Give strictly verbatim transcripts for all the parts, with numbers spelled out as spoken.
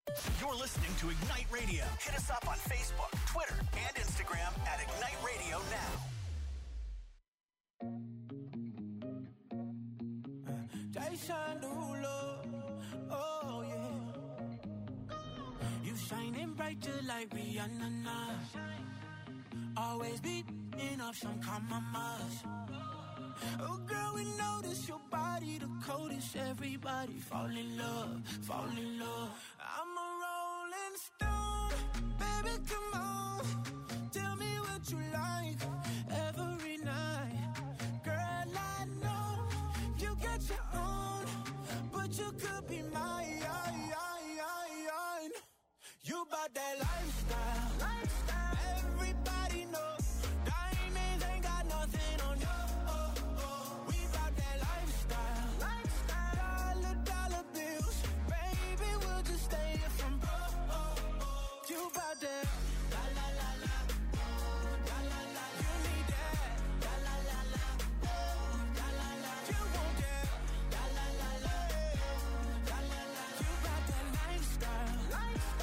You're listening to Ignite Radio. Hit us up on Facebook, Twitter, and Instagram at Ignite Radio Now. Jason Derulo, oh yeah. You shining bright just like Rihanna now. Always beating up some compromise. Oh girl, we notice your body the coldest. Everybody fall in love, fall in love. I'm a rolling stone, baby, come on. Tell me what you like every night. Girl, I know you got your own, but you could be mine. You bout that lifestyle, lifestyle. Everybody know diamonds ain't got nothing on you. Oh, oh. We bout that lifestyle, lifestyle. Dollar, dollar bills, baby, we'll just stay here from broke. Oh, oh. You bout that la la la la, oh, la la la. You need that la la la la, oh, la la la. You want that la la la la, la la la. You bout that lifestyle, lifestyle.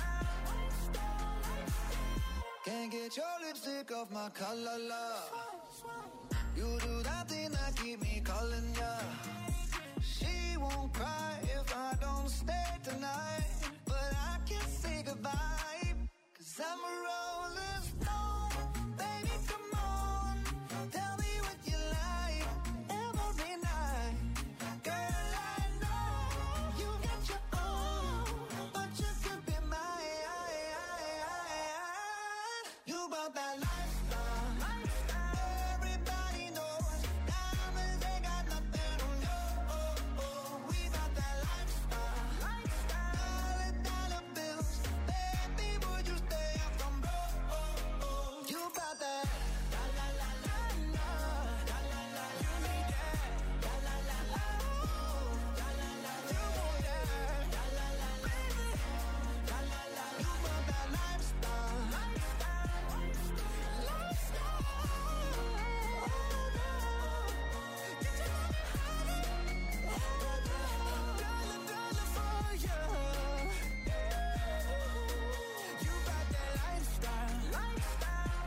Can't get your lipstick off my collar, love. You do that thing that keep me calling ya. She won't cry if I don't stay tonight, but I can't say goodbye, cause I'm a rolling stone. Baby, come on, tell me what you like every night. Girl, I know you got your own, but you could be mine. You about that lifestyle, lifestyle. Everybody knows diamonds ain't got nothing on you. Oh, oh. We about that lifestyle, lifestyle. Dollar, dollar bills, baby, would you stay up from broke? Oh, oh. You about that la la la la la, la la la. You need that la la la la, oh, la la la. You want that la la la la, la la la. You about that lifestyle, lifestyle, lifestyle. Get your money higher, dollar, dollar for you. You about that lifestyle, lifestyle,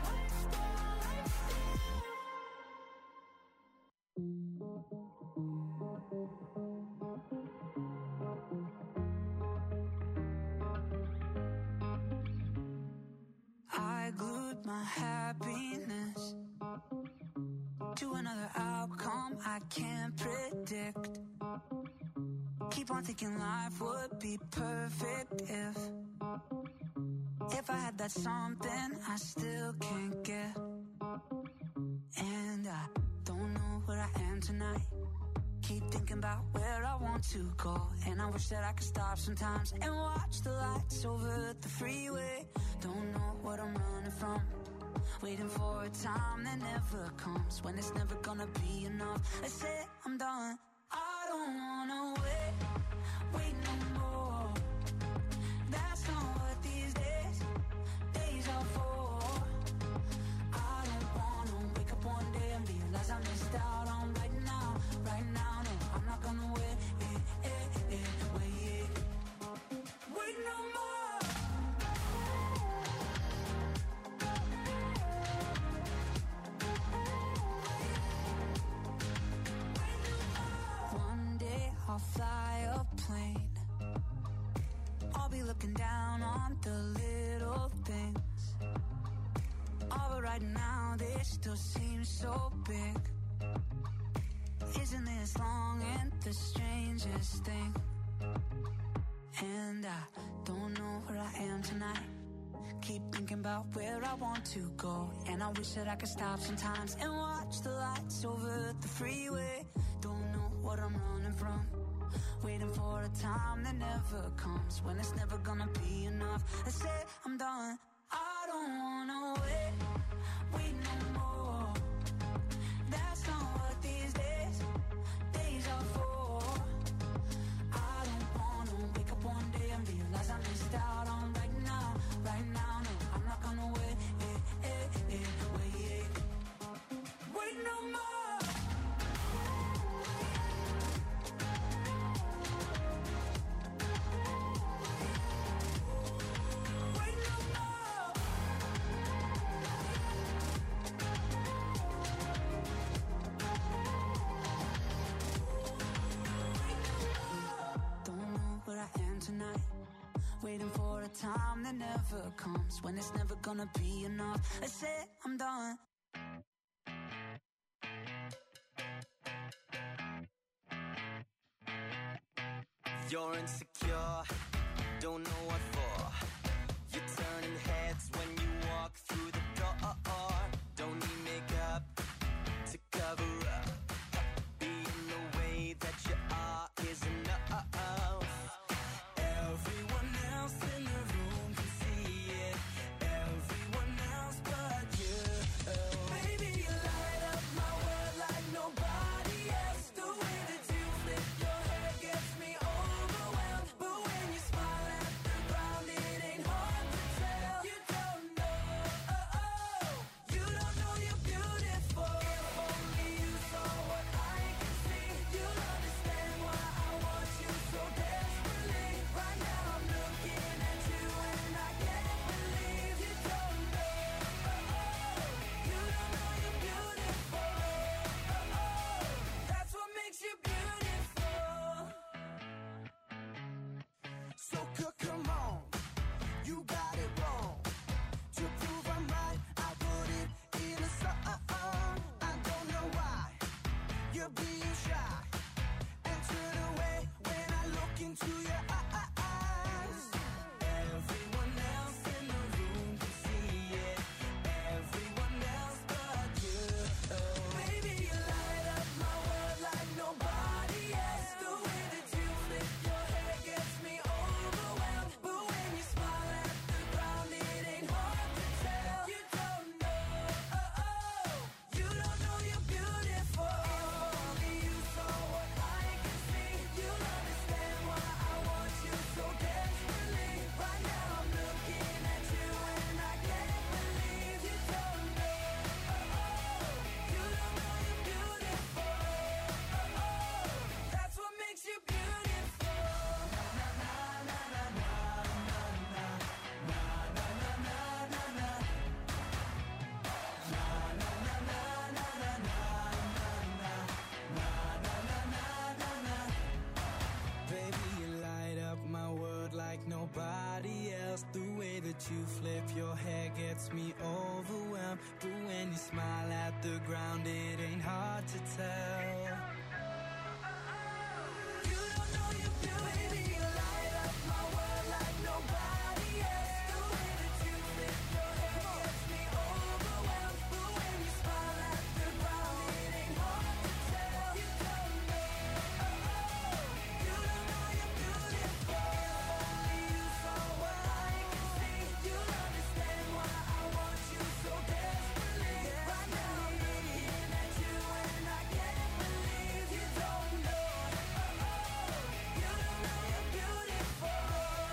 I glued my happiness to another outcome I can't predict. Keep on thinking life would be perfect if If I had that something I still can't get. And I don't know where I am tonight. Keep thinking about where I want to go, and I wish that I could stop sometimes and watch the lights over the freeway. Don't know what I'm running from, waiting for a time that never comes, when it's never gonna be enough. I say I'm done, I don't wanna wait, wait no more. That's not what these days, days are for. I don't wanna wake up one day and realize I missed out on right now, right now. No, I'm not gonna wait, eh, eh, eh, wait, wait no more. One day I'll fly a plane, I'll be looking down on the little things. Oh, but right now they still seem so big. Isn't this long and the strangest thing? And I don't know where I am tonight. Keep thinking about where I want to go, and I wish that I could stop sometimes and watch the lights over the freeway. Don't know what I'm running from, waiting for a time that never comes, when it's never gonna be enough. I say I'm done, I don't wanna wait, wait no more. That's not what these days, days are for. I don't wanna wake up one day and realize I missed out on right now, right now. No, I'm not gonna wait, eh, eh, eh, wait, wait no more. time that never comes, when it's never gonna be enough. I said I'm done. You're insecure, don't know what for. You're turning heads when you walk through the door. Don't need makeup to cover up. Being the way that you are is enough. Everyone else in the room can see it. Everyone else but you. Baby, you light up my world like nobody else. The way that you flip your hair gets me overwhelmed. But when you smile at the ground, it ain't hard to tell. You don't know, oh, oh. You don't know you're beautiful. If only you saw what I can see, you'll understand why I want you so desperately. Right now I'm looking at you and I can't believe you don't know, oh, oh. You don't know you're beautiful, oh, oh. That's what makes you beautiful. So c- come on, you got it wrong. To prove I'm right, I put it in a song. I don't know why you're being shy and turn away when I look into your eyes. Everyone else in the room can see it. Everyone else but you. Baby, you light up my world like nobody else. The way that you flip your hair gets me overwhelmed. But when you smile at the ground, it ain't hard to tell. You don't know, oh, oh. You don't know you're beautiful. If only you saw what I can see, you'll understand why I want you so desperately. Right now I'm looking at you and I can't believe you don't know, oh, oh. You don't know you're beautiful, oh, oh. That's what makes you beautiful. Na na na na na na na na na na na na na na. Na na na na na na na na na na na. Baby, you light up my world like nobody else. The way that you flip your hair gets me overwhelmed. But when you smile at the ground, it ain't hard to tell. You don't know you're beautiful. Baby, you light up my world like nobody else. The way that you flip your hair gets me overwhelmed. But when you smile at the ground, it ain't hard to tell. You don't know, oh, oh. You don't know you're beautiful. If only you saw what I can see, you'll understand why I want you so desperately. Right now I'm looking at you and I can't believe you don't know, oh, oh. You don't know you're beautiful.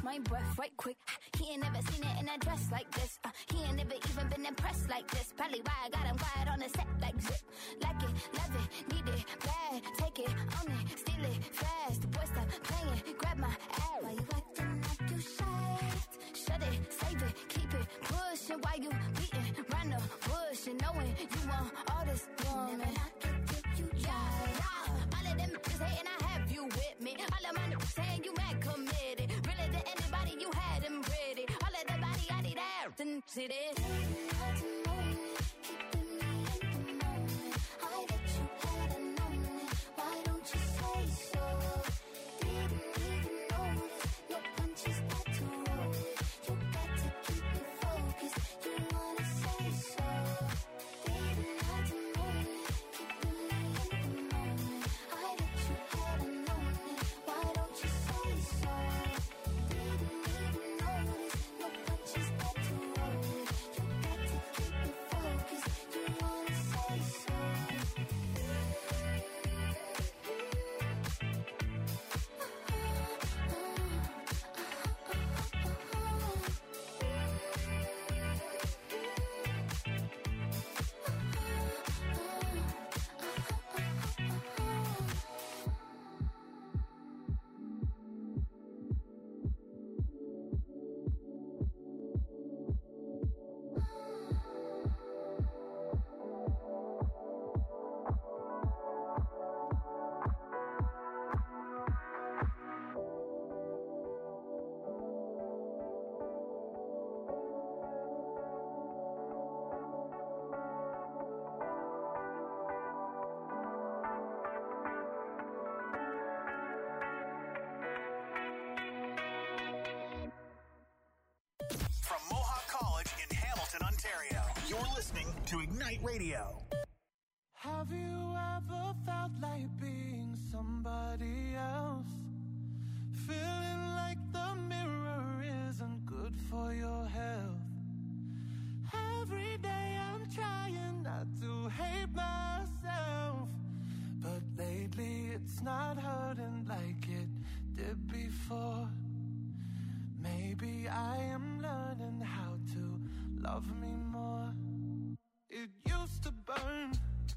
my breath right quick. He ain't never seen it in a dress like this. Uh, he ain't never even been impressed like this. Probably why I got him quiet on the set like zip. Like it, love it, need it, bad. Take it, own it, steal it, fast. The boy stop playing, grab my ass. Why you acting like you shy? Shut it, save it, keep it, push it. Why you beating round the bush and knowing you want all this woman? Never knock it till you try. Yeah. All of them bitches hating, I have you with me. All of my niggas saying you mad committed. Really to anybody you had them pretty. All of the body I need out and see this. From Mohawk College in Hamilton, Ontario, you're listening to Ignite Radio. Have you ever felt like being somebody else? Feeling like the mirror isn't good for your health. Every day I'm trying not to hate myself, but lately it's not hurting like it did before. Maybe I am learning how to love me more. It used to burn,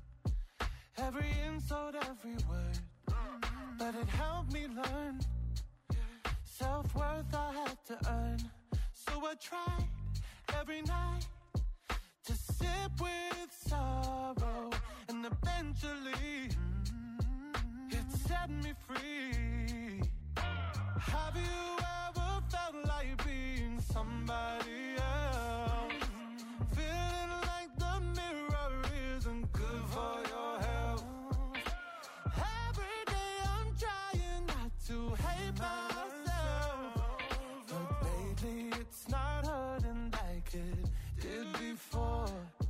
every insult, every word, but it helped me learn self-worth I had to earn. So I tried every night to sit with sorrow, and eventually it set me free. Have you ever felt like being somebody else? Feeling like the mirror isn't good for your health. Every day I'm trying not to hate myself, but lately it's not hurting like it did before.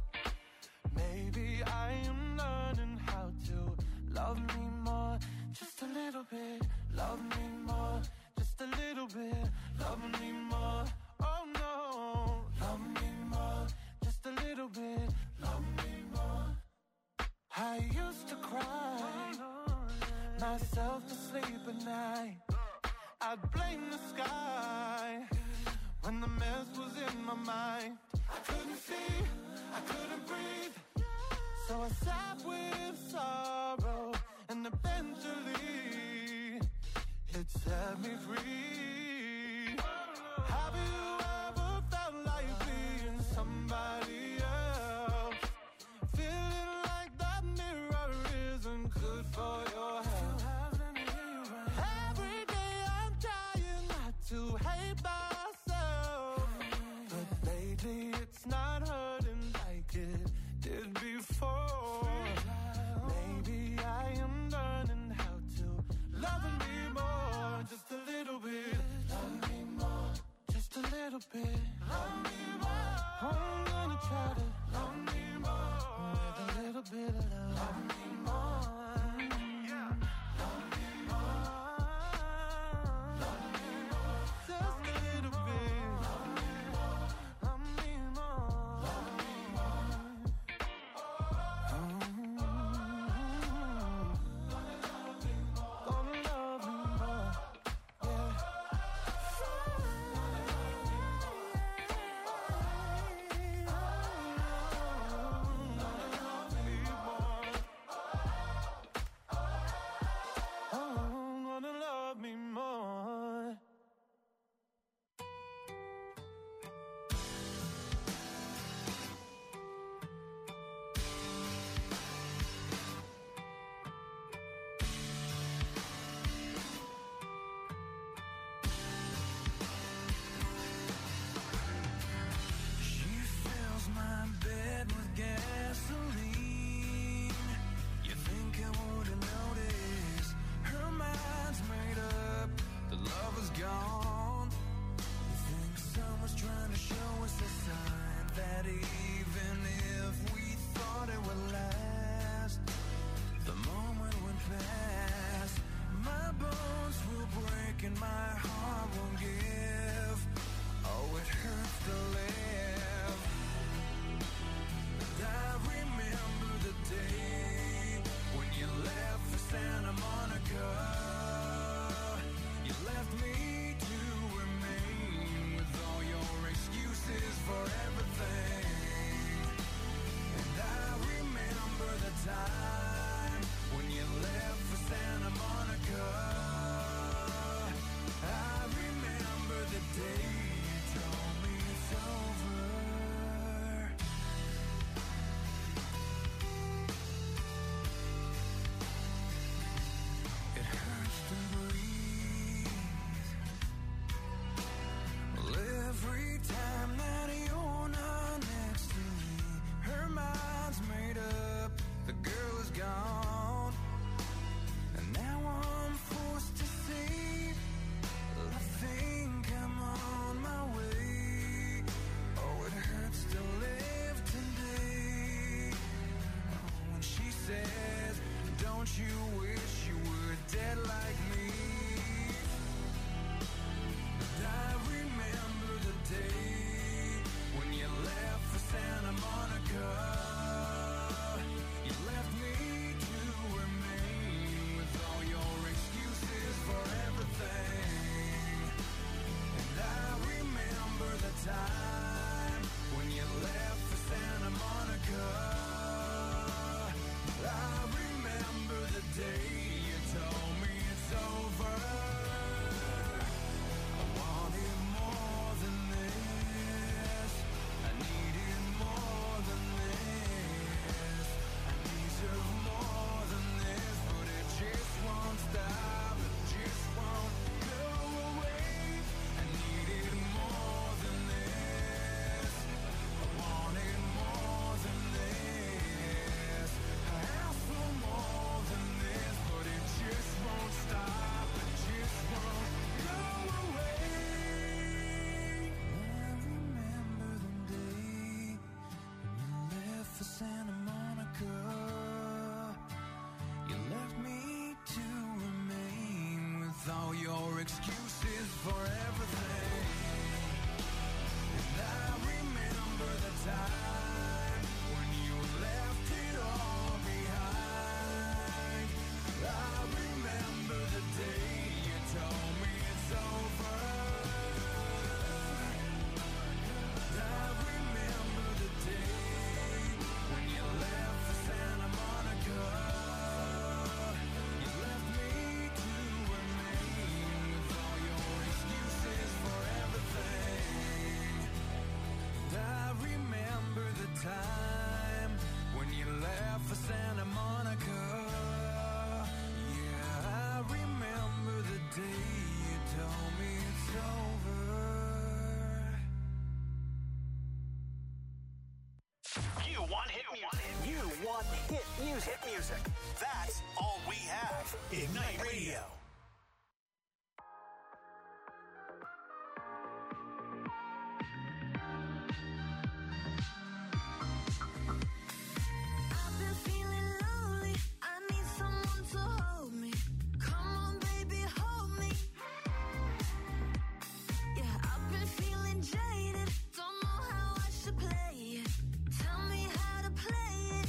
Maybe I am learning how to love me more, just a little bit. Love me more, just a little bit. Love me more, oh no. Love me more, just a little bit. Love me more. I used to cry myself to sleep at night. I'd blame the sky when the mess was in my mind. I couldn't see, I couldn't breathe, so I sat with sorrow, and eventually it set me free. Have you ever felt like being somebody else? Feeling like that mirror isn't good for your health. Every day I'm trying not to hate myself, but lately it's not hurting like it did before. Maybe I am learning how to love me more, just a little bit. Love me more, just a little bit. Love me more. I'm gonna try to love me more with a little bit of love. Love me more, yeah. Love me more, love me more, just a little bit. Love me more, love me more, love me more. Mm-hmm. Gonna love me more, yeah. with all your excuses for everything. And I remember the time when you left it all behind. I remember the day you told me it's over. I remember the day when you left for Santa Monica. You left me to remain with all your excuses for everything. And I remember the time when you left for Santa Monica. Yeah, I remember the day you told me it's over. You want hit music. You want hit music. Hit music. That's all we have. Ignite Radio. I've been feeling lonely. I need someone to hold me. Come on, baby, hold me. Yeah, I've been feeling jaded. Don't know how I should play it. Tell me how to play it.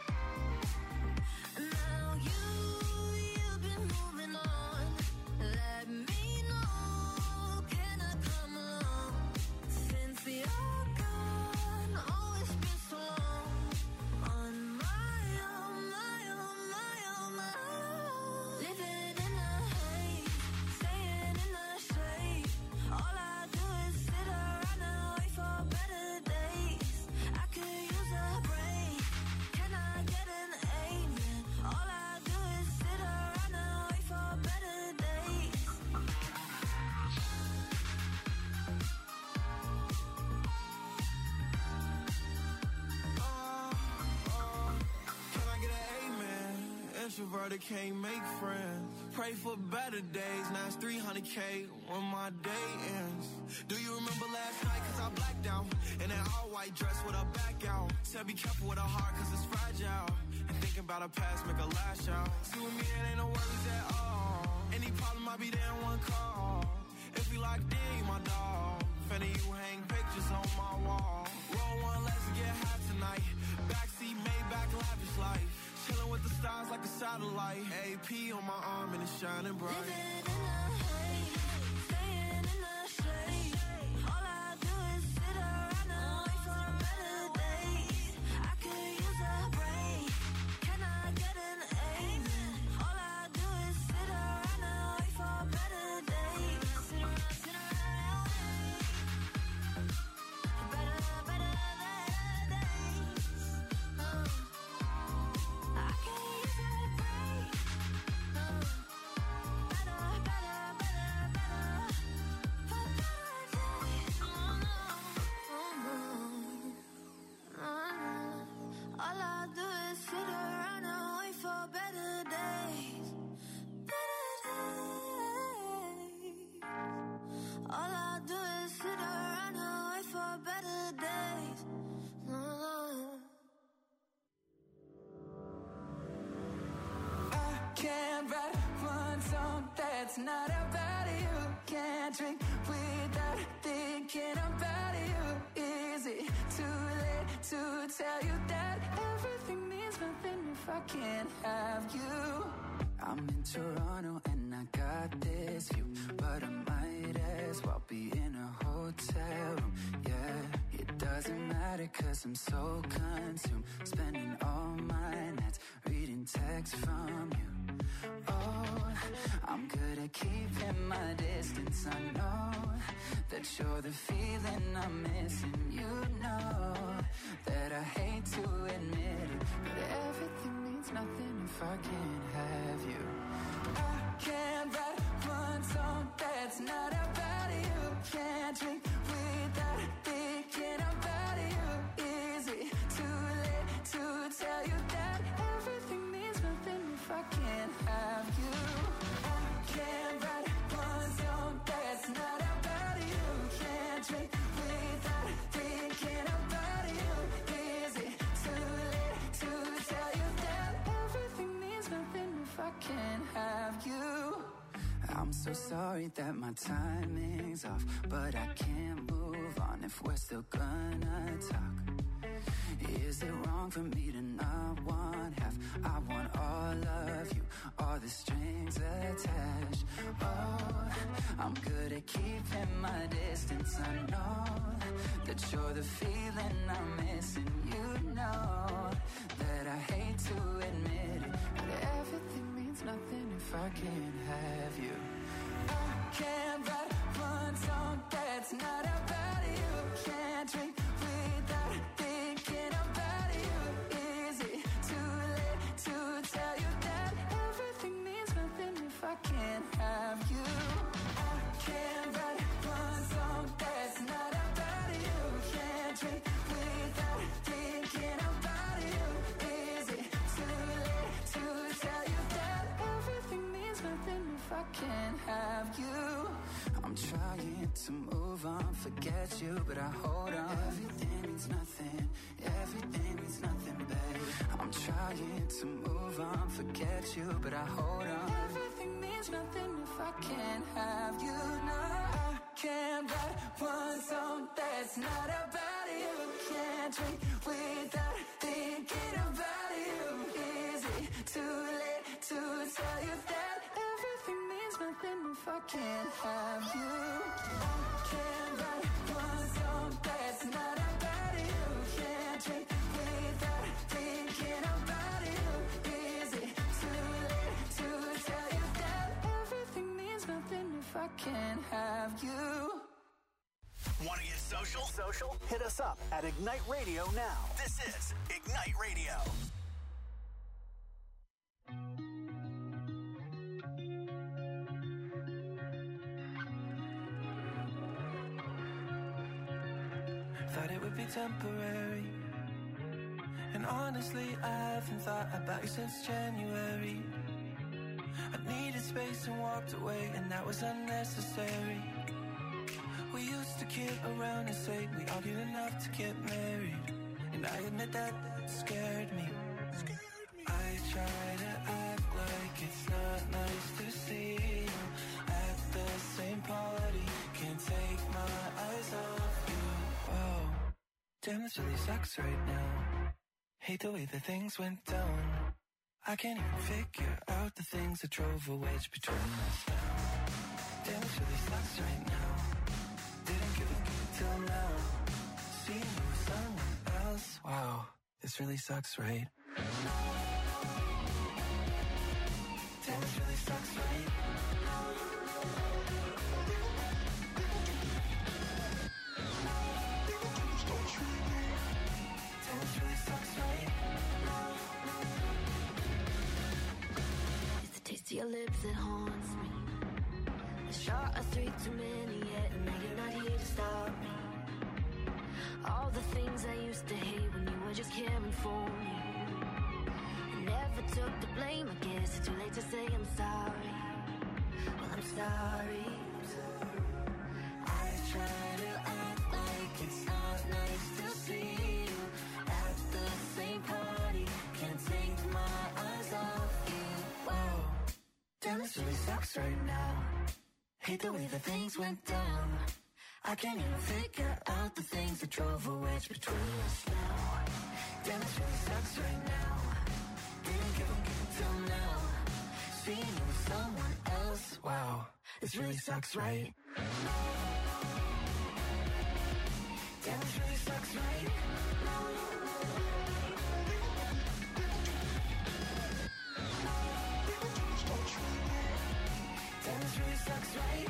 Now you, you've been moving on. Let me know. Can I come along? Since you're gone, oh, it's been so long. On my own, my own, my own, my own. Living in a haze, staying in the shade. All I do is sit around and wait for better days. I could use a break. Can I get an amen? All I do is sit around and wait for better days. Can I get an amen? Introverted can't make friends. Pray for better days. Now it's three hundred K when my day ends. Do you remember last night? Cause I blacked out in that all white dress with a back out. Said be careful with a heart cause it's fragile. And thinking about a past make a lash out. See with me it ain't no worries at all. Any problem I'll be there in one call. If we locked in, you my dog. Finna you hang pictures on my wall. Roll one, let's get high tonight. Backseat, Maybach, lavish life. Chilling with the stars like a satellite. A P on my arm and it's shining bright. Living in a haze, staying in the shade. All I do is sit around and wait for better days. I could use a break. Can I get an amen? All I do is sit around and wait for better days. Sit around, sit around and wait. Better, better, better days. Uh, I could use a break. Uh, better, better, better, better. For better days. Oh, no. Oh, no. Oh, no. All I do is sit around and wait for better days. Better days. All I do is sit around and wait for better days. No, no. I can't write one song that's not about you. Can't drink without thinking about you. Is it too late to tell you that everything means nothing if I can't have you? I'm in Toronto and I got this view, but I might as well be in a hotel room. Yeah, it doesn't matter cause I'm so consumed, spending all my nights reading texts from you. Oh, I'm good at keeping my distance. I know that you're the feeling I'm missing. You know that I hate to admit it, but everything means nothing if I can't have you. I can't write one song that's not about you. Can't drink without thinking about you. Is it too late to tell you that everything means nothing if I can't have you? I can't write one song that's not about you. Can't drink without thinking about you. Is it too late to tell you that everything means nothing if I can't have you? I'm So sorry that my timing's off, but I can't move on if we're still gonna talk. Is it wrong for me to not want half? I want all of you, all the strings attached. Oh, I'm good at keeping my distance. I know that you're the feeling I'm missing. You know that I hate to admit it, but everything means nothing if I can't have you. I can't write one song that's not about you. Can't drink without thinking about you. Is it too late to tell you that everything means nothing if I can't have you? I can't write one song that's not about you. Can't drink without thinking about you. Is it too late to tell you that everything means nothing if I can't have you? I'm trying to move on, forget you, but I hold on. Everything means nothing, everything means nothing, babe. I'm trying to move on, forget you, but I hold on. Everything means nothing if I can't have you. No, I can't write one song that's not about you. Can't drink without thinking about you. Is it too late to tell you that everything means nothing if I can't have you? I can't write one song that's not about you. Can't drink without thinking about you. Is it too late to tell you that everything means nothing if I can't have you? Want to get social? Social? Hit us up at Ignite Radio now. This is Ignite Radio. Thought it would be temporary, and honestly I haven't thought about you since January. I needed space and walked away, and that was unnecessary. We used to kid around and say we argued enough to get married, and I admit that scared me. I try to act like it's not nice to see you at the same party. Can't take my eyes off you. Whoa, damn, this really sucks right now. Hate the way that things went down. I can't even figure out the things that drove a wedge between us now. Damn, this really sucks right now. Didn't give a good till now. Seeing you with someone else. Wow, this really sucks, right? Damn, this really sucks, right? Damn, this really sucks, right? It's the taste of your lips that haunts me. The shot of three too many yet, and now you're not here to stop me. All the things I used to hate when you were just caring for me. I never took the blame, I guess it's too late to say I'm sorry. Well, I'm sorry. I try to act like it's not nice to see you at the same party. Can't take my eyes off you. Wow, damn, this really sucks right now. Hate the way that things went down. I can't even figure out the things that drove a wedge between us now. Damn, this really sucks right now. Didn't give a good till now. Seeing you with someone else. Wow, this really sucks, right? Damn, this really sucks, right? Damn, this really sucks, right?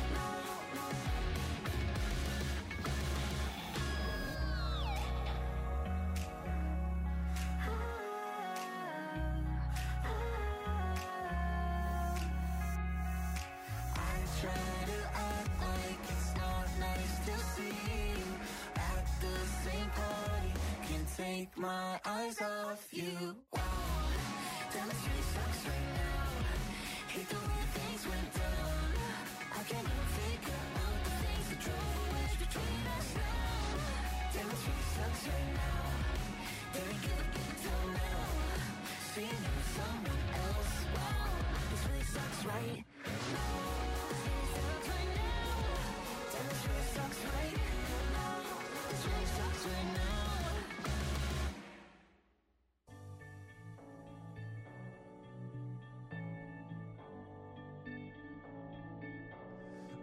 Take my eyes off you. Wow, damn, this really sucks right now. Hate the way things went down. I can't even figure out the things that drove a wedge between us now. Damn, this really sucks right now. Didn't give a good till now. Seeing you with someone else. Wow, this really sucks right now.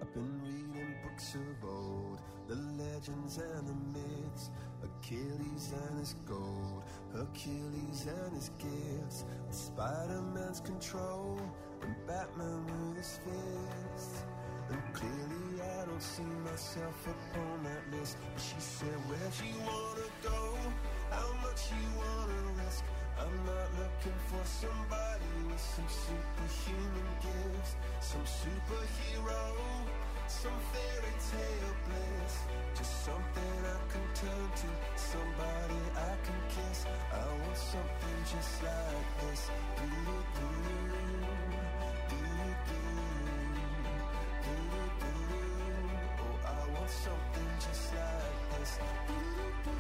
I've been reading books of old, the legends and the myths, Achilles and his gold, Hercules and his gifts, Spider-Man's control, and Batman with his fists. And clearly I don't see myself upon that list. But she said, where'd you wanna go? How much you wanna risk? I'm not looking for somebody with some superhuman gifts, some superhero, some fairy tale bliss. Just something I can turn to, somebody I can kiss. I want something just like this. Do-do-do-do, do-do-do, do-do-do. Oh, I want something just like this. Do-do-do.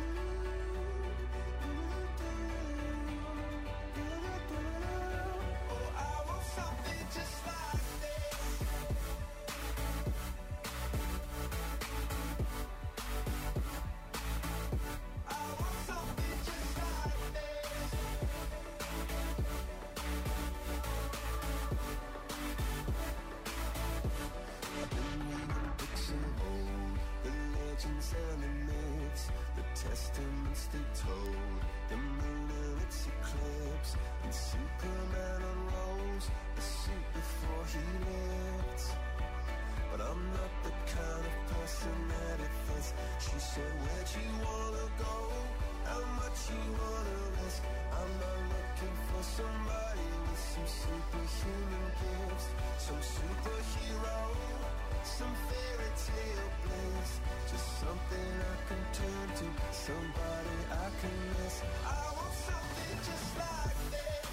And the myths, the testaments they told, the moon and its eclipse, and Superman unrolls the suit before he lived. But I'm not the kind of person that it fits. She said, where'd you wanna go? How much you wanna risk? I'm not looking for somebody with some superhuman gifts, some superhero, some fairy tale bliss. Just something I can turn to, somebody I can miss. I want something just like this.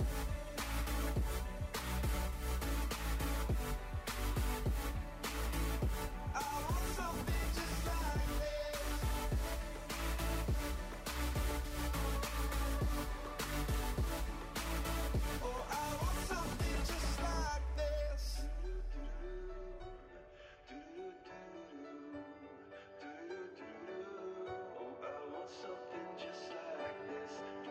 I want something just like this. Oh, I want something just like this. Something just like this.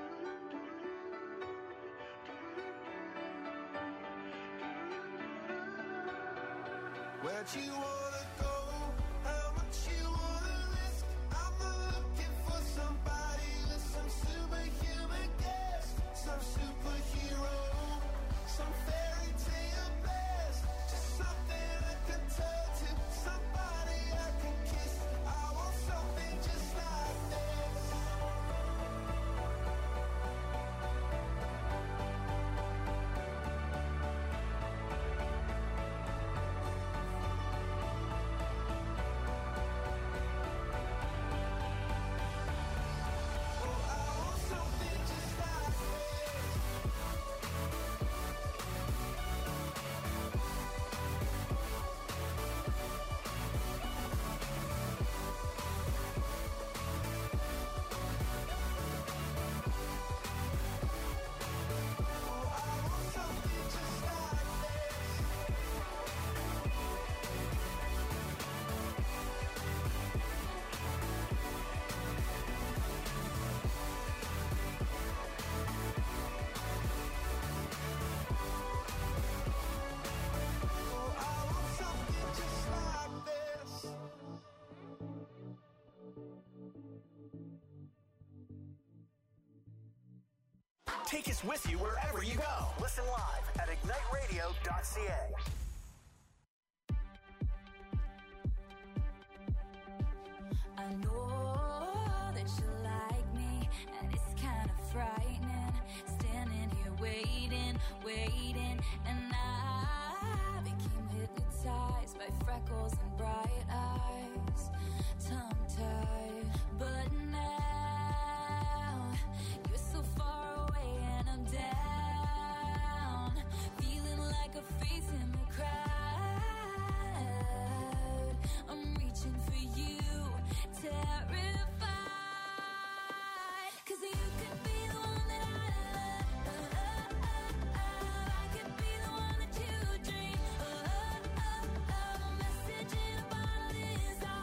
Where'd you wanna go? How much you wanna risk? I'm not looking for somebody with some superhuman gifts, some superhero, some fairy tale bliss. Just something I can turn to, somebody I can kiss. I want something just like this. Take us with you wherever you go. Listen live at ignite radio dot c a. I know that you like me, and it's kind of frightening. Standing here waiting, waiting, and I became hypnotized by freckles and bright eyes, tongue-tied. But now you're so far away and I'm down, feeling like a face in the crowd. I'm reaching for you, terrified, 'cause you could be the one that I love. I could be the one that you dream. Oh, oh, oh, oh. Message in a bottle is all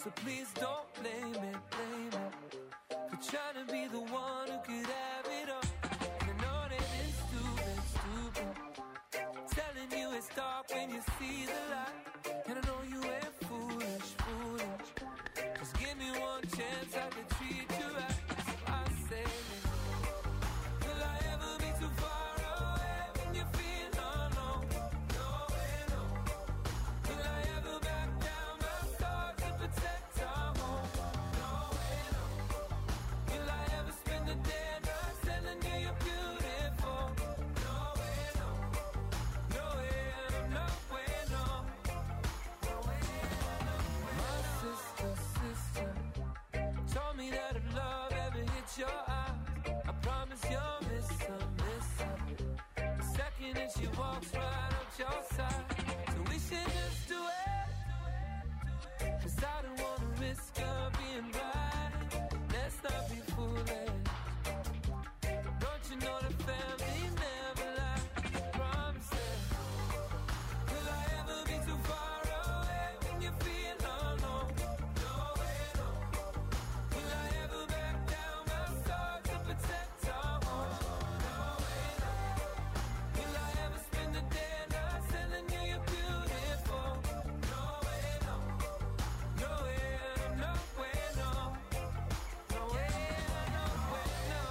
So please don't blame it, blame it for trying to be the one who could have it all. And I know that it's stupid, stupid, telling you it's dark when you see the light. And I know you ain't foolish, foolish. Just give me one chance, I could treat you right. So I say, will I ever be too far away when you feel alone? No way, no. Will I ever back down my sword to protect our home? No way, no. Will I ever spend the day not telling you you're beautiful? No way, no. No way, no way, no. No way, no. My sister, sister told me that if love ever hits your eyes, I promise you'll miss her, miss her. The second that she walks right up your side. So we should just do it, 'cause I don't wanna risk her being right. Let's not be foolish. Don't you know the family never lies? Promise it. Will I ever be too far away when you feel alone? No way, no. Will I ever back down my sword to protect our home? No way, no. Will I ever spend the day not telling you you're beautiful? No way, no. No way, no way, no. No way, no way, no.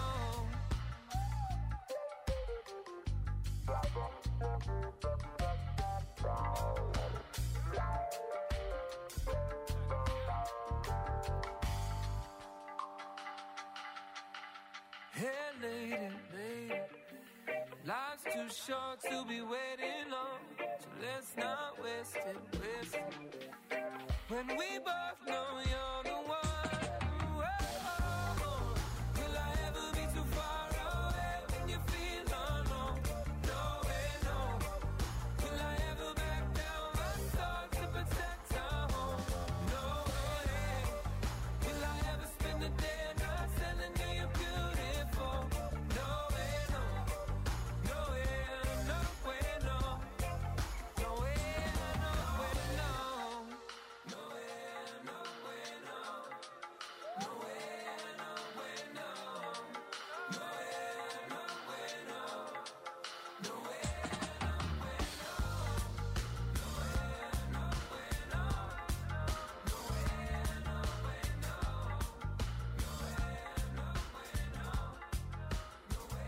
Hey, lady, lady, life's too short to be waiting long, so let's not waste it, waste it. When we both know you're the one. Whoa. Will I ever be too far away when you feel alone? No way, no. Will I ever back down my sword to protect our home? No way. Will I ever spend the day not telling you you're beautiful? No way, no. No way, no way, no. No way, no way, no. No way, no way, no. No way, no way, no. No way, no way, no. No way, no way, no. No way, no way, no. No way, no way, no. No way, no way, no. No way,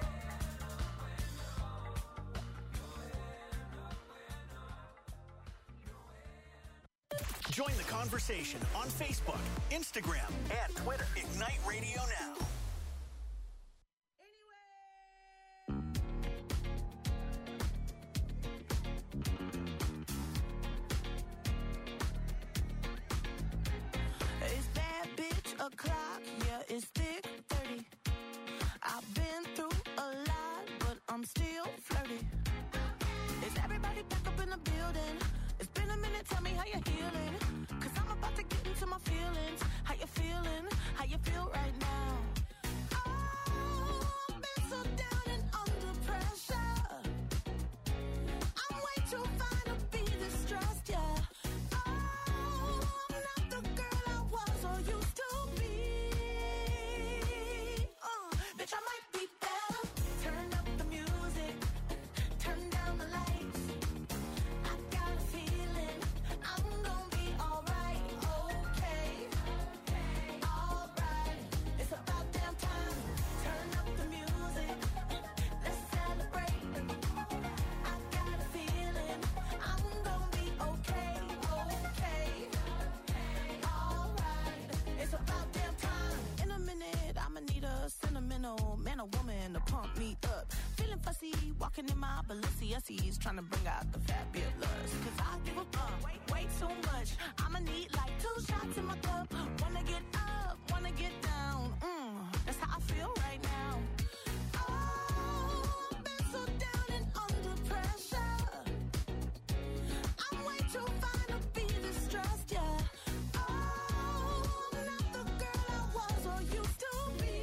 Join the conversation on Facebook, Instagram, and Twitter. Ignite Radio Now. It's bad bitch o'clock, yeah, it's thick thirty. I've been through a lot, but I'm still flirty. Is everybody back up in the building? It's been a minute, tell me how you're healing. Cause I'm about to get into my feelings. How you feeling? How you feel right now? Oh, I've been so down and under pressure. I'm way too fine to be distressed, yeah. Oh, I'm not the girl I was or used to be. Uh, bitch, I might be better. Turn up the music, turn down the lights. I got a feeling I'm gonna be alright, okay, alright. It's about damn time. Turn up the music, let's celebrate. I got a feeling I'm gonna be okay, okay, alright. It's about damn time. In a minute, I'ma need a sentimental man or woman to pump me up. Feeling fussy, walking in my Balenciennes, trying to bring out the fabulous. Cause I give a fuck way, way too much. I'ma need like two shots in my cup. Wanna get up, wanna get down. Mm, that's how I feel right now. Oh, I've been so down and under pressure. I'm way too fine to be distressed, yeah. Oh, I'm not the girl I was or used to be.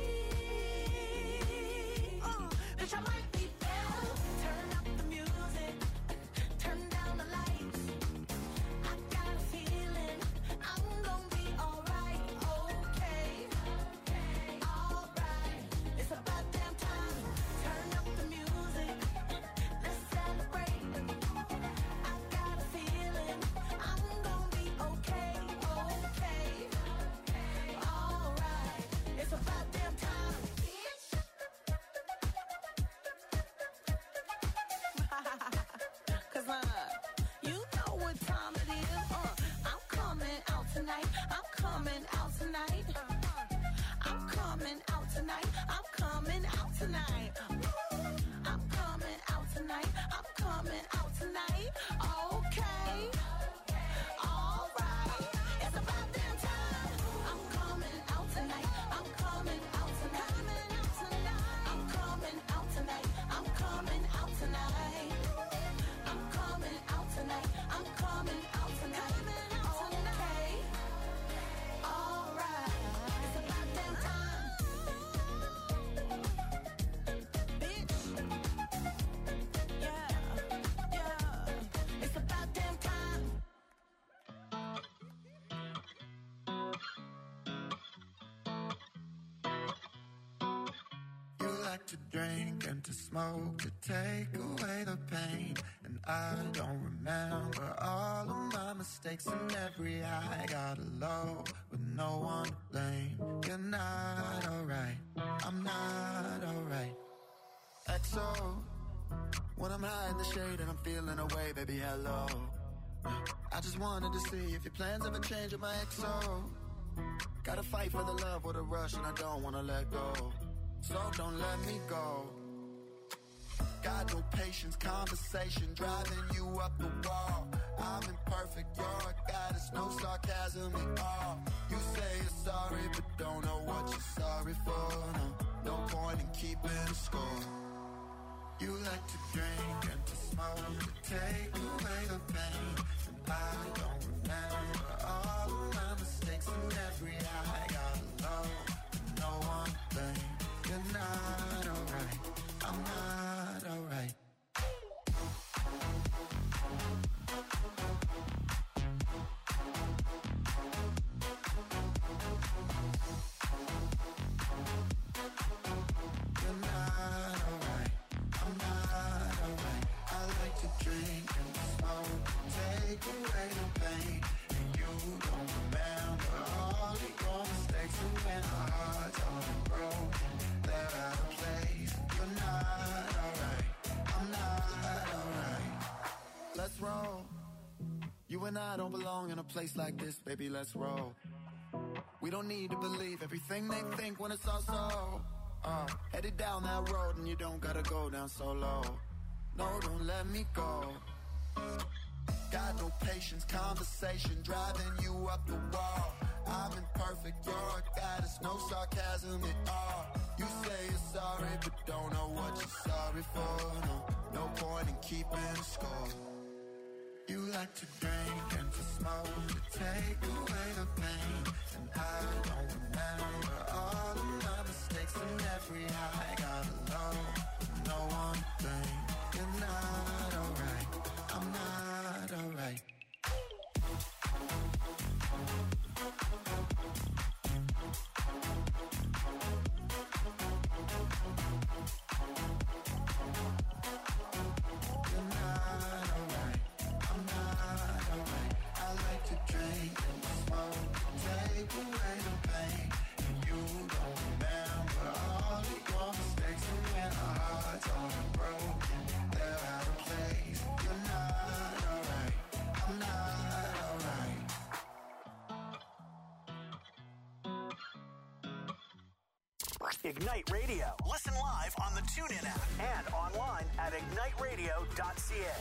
Uh, bitch, I might be better. Turn up the music, turn down the lights. I got a feeling I'm gonna be alright. tonight. I'm coming out tonight. I'm coming out tonight. I'm coming out tonight. Okay. All right. It's about damn time. I'm coming out tonight. I'm coming out tonight. I'm coming out tonight. I'm coming out tonight. I'm coming out tonight. I'm coming out tonight. Okay. All right. It's about damn time. Bitch. Yeah. Yeah. It's about damn time. You like to drink and to smoke to take away the pain. And I don't remember all of my mistakes and every high. Got a low with no one to blame. You're not alright, I'm not alright. X O, when I'm high in the shade and I'm feeling away, baby, hello. I just wanted to see if your plans ever change with my X O. Gotta fight for the love or the rush and I don't wanna let go. So don't let me go. Got no patience, conversation driving you up the wall. I'm imperfect, you're a goddess, no sarcasm at all. You say you're sorry, but don't know what you're sorry for. No, no point in keeping score. You like to drink and to smoke to take away the pain. And I don't remember all of my mistakes and every high. Got low, no one to blame. You're not alright, I'm not alright. You're not alright, I'm not alright. I like to drink and smoke, take away the pain. And you don't remember all of your mistakes. And when our hearts are broken, they're out of place. You're not alright, I'm not alright. Let's roll. You and I don't belong in a place like this, baby, let's roll. We don't need to believe everything they think when it's all so. Uh, headed down that road and you don't gotta go down so low. No, don't let me go. Got no patience, conversation driving you up the wall. I'm imperfect, you're a goddess, no sarcasm at all. You say you're sorry, but don't know what you're sorry for. No, no point in keeping score. You like to drink and to smoke to take away the pain. And I don't remember all of my mistakes and every high. Got a low, no one to blame. You're not alright, I'm not alright. You're not alright, I'm not alright. I like to drink and smoke, take away the pain. And you don't remember all of your mistakes. And when our hearts are broken, they're out of place. You're not alright, I'm not alright. Ignite Radio. Listen live on the TuneIn app and online at ignite radio dot c a.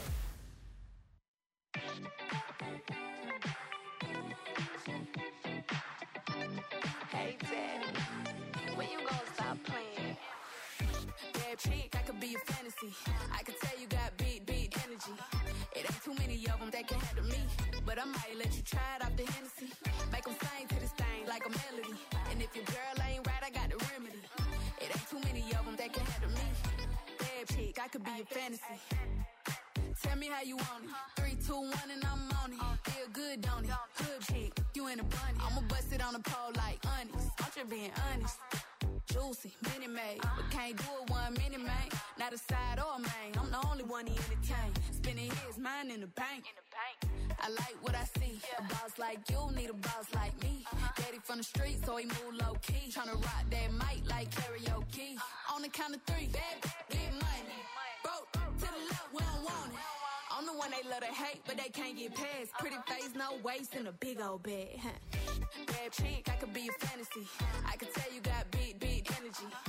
Hey, Daddy, when you gonna stop playing? Bad chick, I could be a fantasy. I could tell you got big, big energy. It ain't too many of them that can handle me. But I might let you try it off the Hennessy. Make them sing to this thing like a melody. And if your girl ain't right, I got the remedy. It ain't too many of them that can handle me. Bad chick, I could be a fantasy. Tell me how you want it. Three, two, one, and I'm on it. Feel good, don't it? Hood chick, you in a bunny. I'ma bust it on the pole like honest. I'm just being honest. Juicy, mini made, but can't do it one minute, man. Not a side or a main. I'm the only one he entertain. Spending his mind in the bank. I like what I see. A boss like you need a boss like me. Daddy from the street, so he move low key. Tryna rock that mic like karaoke. On the count of three, bad, get money. Broke to the left, we don't want it. I'm the one they love to hate, but they can't get past. Pretty face, no waist, and a big old bag. Huh? Bad chick, I could be a fantasy. I could tell you got big, big energy.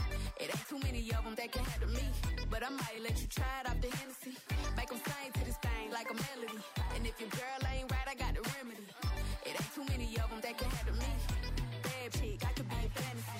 but I might let you try it off the Hennessy. Make them sing to this thing like a melody. And if your girl ain't right, I got the remedy. It ain't too many of them that can handle me. Bad chick, I could be a fantasy.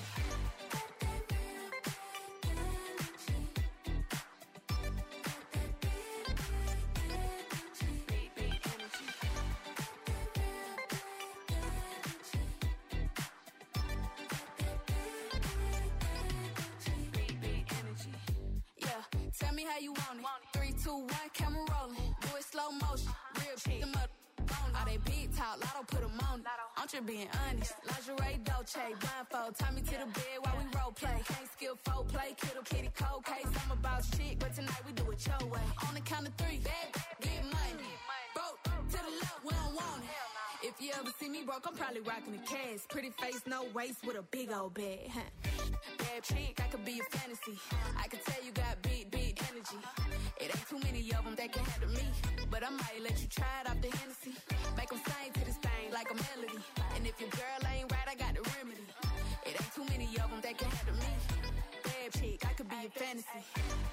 Tell me how you want it. Three, two, one, camera rolling. Do it slow motion. Real shit. Them up on all they big talk. Lotto put them on it. I'm just being honest. Lingerie, Dolce, blindfold. Tie me to the bed while we role play. Can't skill folk play. Kiddo, kitty, cold case. I'm about shit, but tonight we do it your way. On the count of three, bad, get money. Broke to the left, we don't want it. If you ever see me broke, I'm probably rocking a cash. Pretty face, no waist, with a big old bag. Huh. Bad chick, I could be a fantasy. I could tell you got big, big energy. It ain't too many of them that can handle me. But I might let you try it off the Hennessy. Make them sing to this thing like a melody. And if your girl ain't right, I got the remedy. It ain't too many of them that can handle me. Bad chick, I could be a fantasy.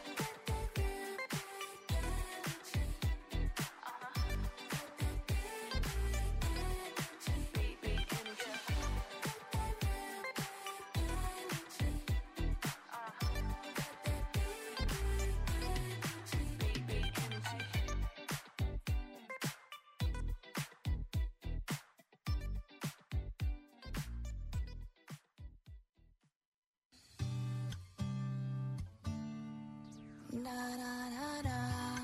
Da, da, da, da.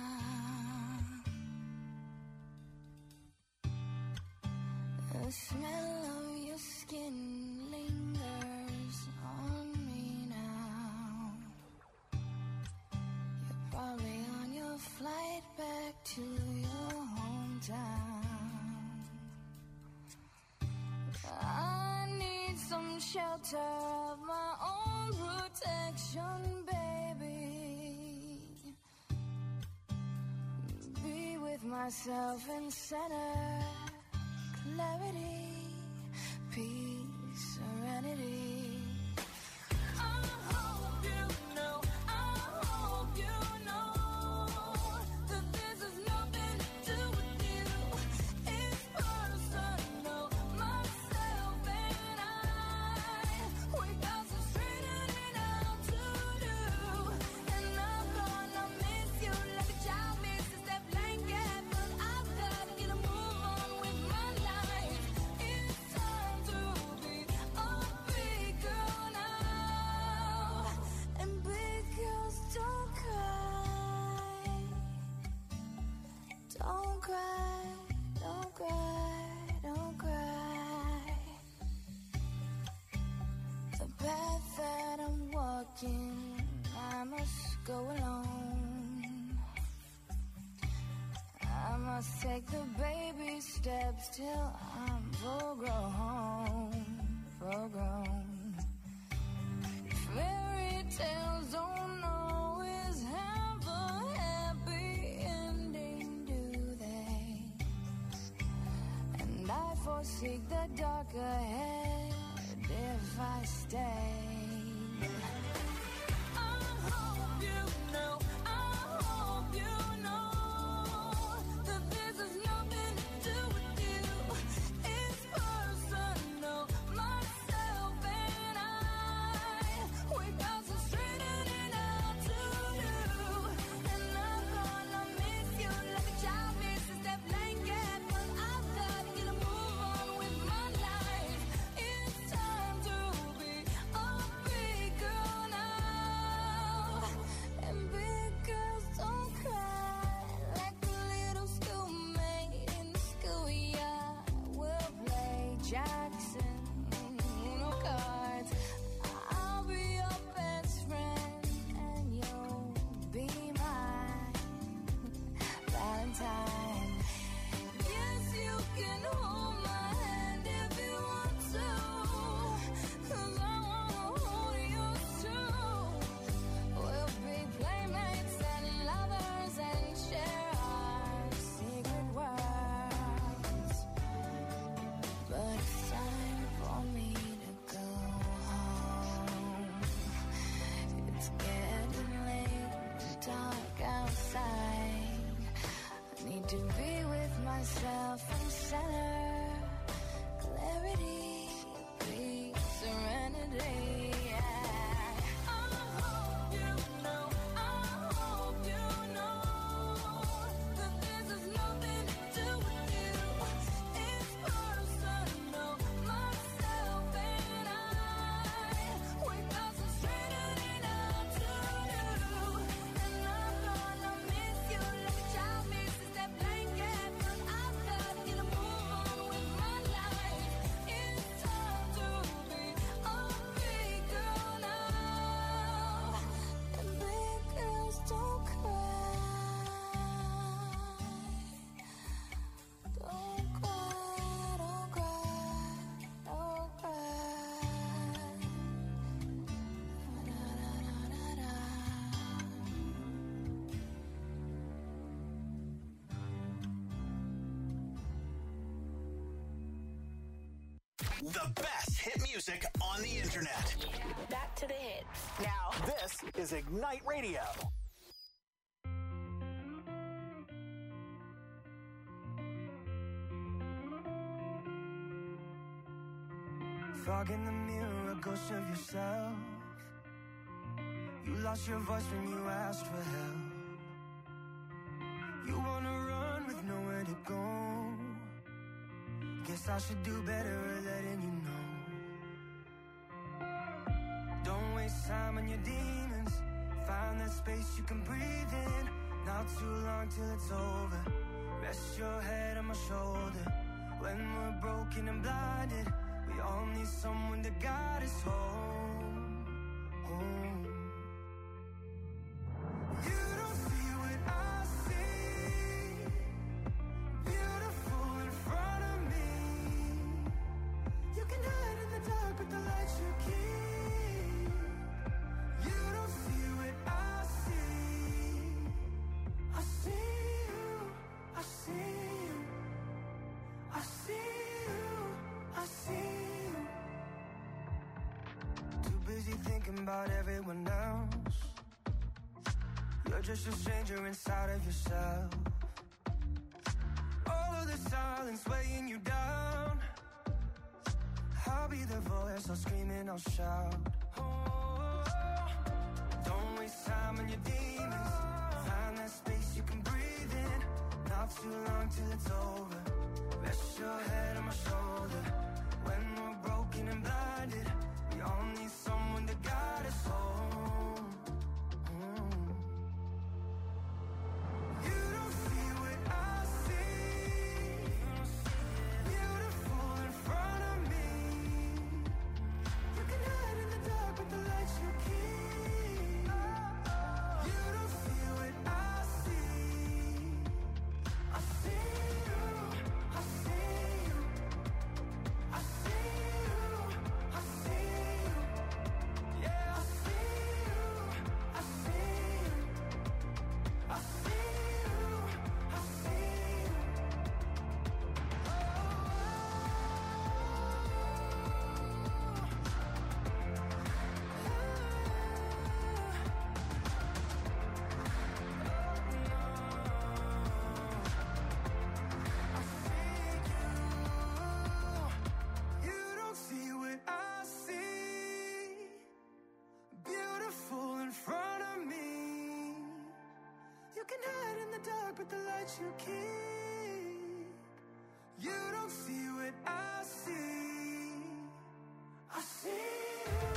The smell of your skin lingers on me now. You're probably on your flight back to your hometown. I need some shelter of my own protection, baby. Be with myself in center, clarity, peace, serenity. I hope you know, I hope you know that this has nothing to do with you. It's personal, myself and I. We got some straightening out to do, and I'm gonna miss you like a child misses that blanket. But I've gotta get a move on with my life. It's time to be a big girl now. And big girls don't cry. Don't cry, don't cry, don't cry. The path that I'm walking, I must go alone. I must take the baby steps till I'm full grown, full grown. Fairy tales don't always have a happy ending, do they? And I foresee the dark ahead if I stay. I hope you know, I hope you know that this has nothing to do with you. It's personal, myself and I. We got some straightening out to do, and I'm gonna miss you like a child misses that blanket. But I've gotta get a move on with my life. It's time to be a need to be with myself and center, clarity, peace, serenity. The best hit music on the internet. Back to the hits. Now, this is Ignite Radio. Fog in the mirror, a ghost of yourself. You lost your voice when you asked for help. You wanna run with nowhere to go. Guess I should do better at letting you know. Don't waste time on your demons. Find that space you can breathe in. Not too long till it's over. Rest your head on my shoulder. When we're broken and blinded, we all need someone to guide us home. Home. You don't see what I see. Beautiful in front of me. You can hide in the dark with the light you keep. You don't see what I see. I see you, I see you. I see you, I see you. Too busy thinking about everyone else. You're just a stranger inside of yourself. All of the silence weighing you down. I'll be the voice, I'll scream and I'll shout. Oh, don't waste time on your demons. Find that space you can breathe in. Not too long till it's over. Rest your head on my shoulder. When we're broken and blinded, we all need someone to guide us home. Home. You don't see what I see. Beautiful in front of me. You can hide in the dark with the lights you keep. You don't see what I see. I see you, I see you. I see you, I see you. Yeah, I see you, I see you. I see you, I see you. You don't see what I see. Beautiful in front of me. You can hide in the dark with the lights you keep. You don't see what I see. I see you.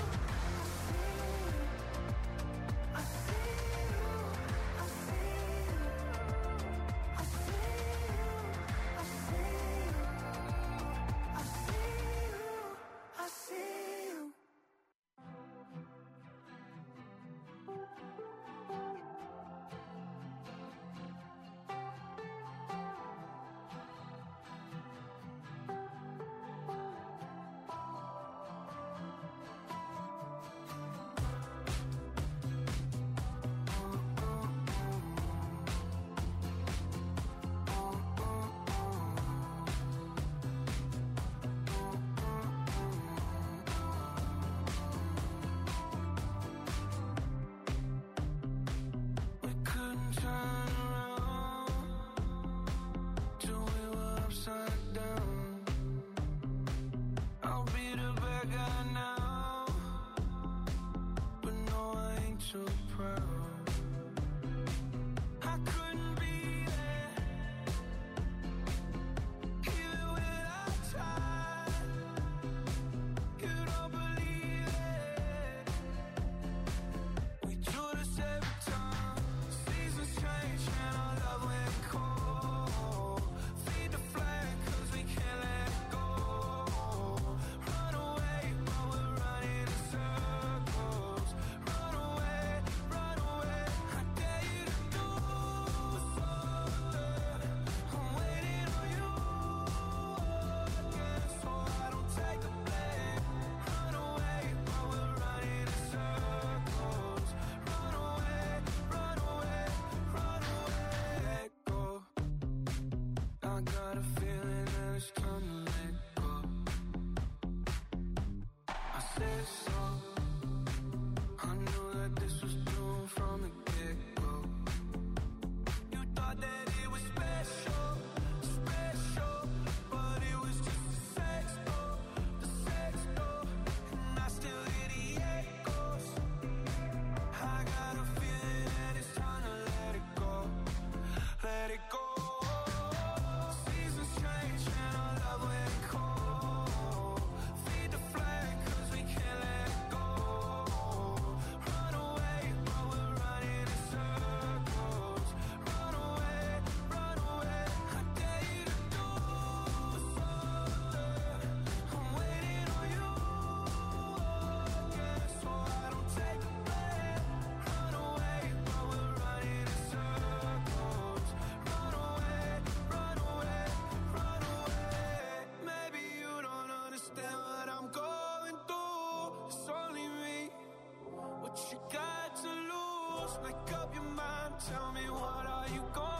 I see you. I see you. I see you. I see you. I see you. I see you. so proud. I couldn't be there, even when I tried. You don't believe it. We do this every time. Seasons change and our love went cold. Feed the flag 'cause we can't let it go. Run away while we're running in circles. Run away, run away. I dare you to do something. I'm waiting on you again, so I don't take the blame. Run away while we're running in circles. Run away, run away, run away. Go. I got a feeling that it's time to let go. I said so. I knew that this was doomed from the get-go. You thought that it was special, special, but it was just the sex door, the sex door, and I still hear the echoes. I got a feeling that it's time to let it go, let it go. Seasons change and our love went cold. Feed the flag 'cause we can't let it go. Run away while we're running in circles. Run away, run away. I dare you to do something. I'm waiting on you again, so I don't take the blame. Run away while we're running in circles. Run away, run away, run away. Maybe you don't understand what I'm going through. It's only me. What you got to lose? Make up your mind. Tell me, what are you going